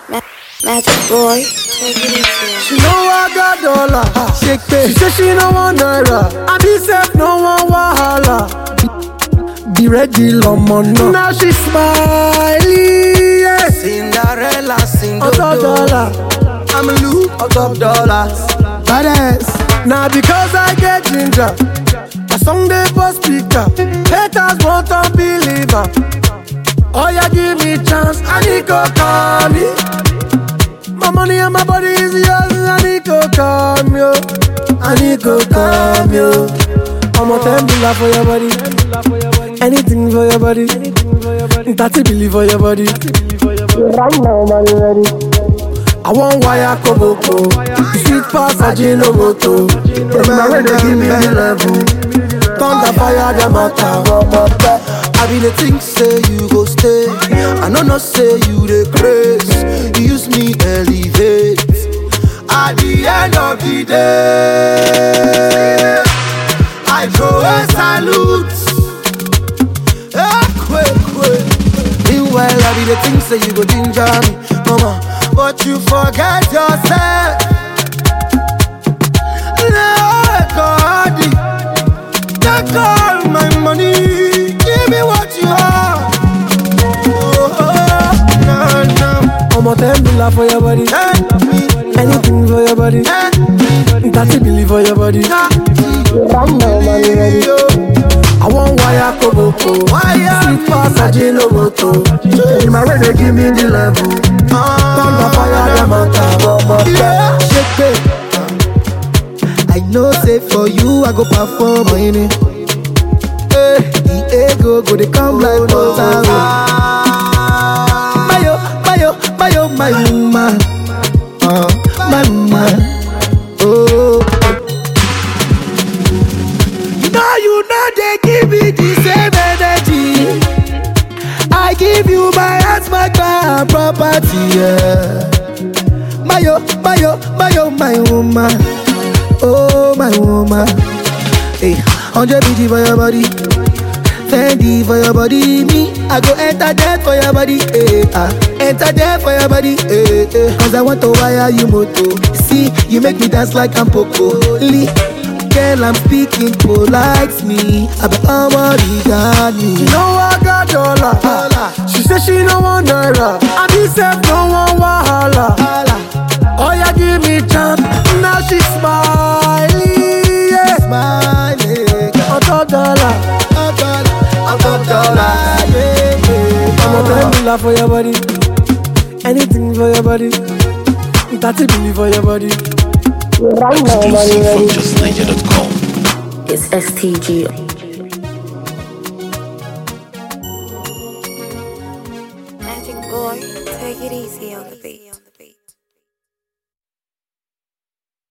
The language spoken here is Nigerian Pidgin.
Magic boy, take it easy. She know I got dollar, shake pay. She say she no want naira, and me self no want wahala. Be ready, Lomono. Now she smiling, yeah. Cinderella, sing On top dollar, I'm a loop on top dollars. badass. Now because I get ginger, my song they for speaker. Haters won't unbeliever. Oh yeah, give me chance, I need to call me. My money and my body is yours, I need to come yo. I need to come yo. I'm a $10 for your body, anything for your body, 30 billion for your body. Right now, money ready. I want wire koboko, sweet pass Ajinomoto. My way they give me the level, thunder fire the matter. I be the think say you go stay. I know not say you the grace. You use me elevate. At the end of the day, I throw a salute. Quick. Meanwhile, I be the think say you go ginger me, mama, but you forget yourself. Take all my money. Give me what you have. I'm a $10 for your body, anything for your body, 30 billion for your body. Right now, money ready. I want wire koboko, sweet pass Ajinomoto. My way they give me the level, thunder fire the matter. Shake it. I know say for you I go perform in it. The ego go they come like water. My woman, my woman. Oh, you know they give me the same energy. I give you my heart, my car, and property. Yeah. My woman. Oh, my woman. Hey, 100 BG for your body, Fendi for your body. Me, I go enter there for your body. Enter there for your body. Cause I want to wire you moto. See, you make me dance like I'm Poco. Girl, I'm speaking polite me. I be already got me. She know I got dollar. She say she no want naira, and me self no want wahala. Oh yeah, give me chance. Now she smiling, yeah. Smiling. On top dollar, Yeah. I'm a $10 for your body, anything for your body, 30 billion for your body. Exclusive from justniger.com. It's STG. Magic boy, take it easy on the beat.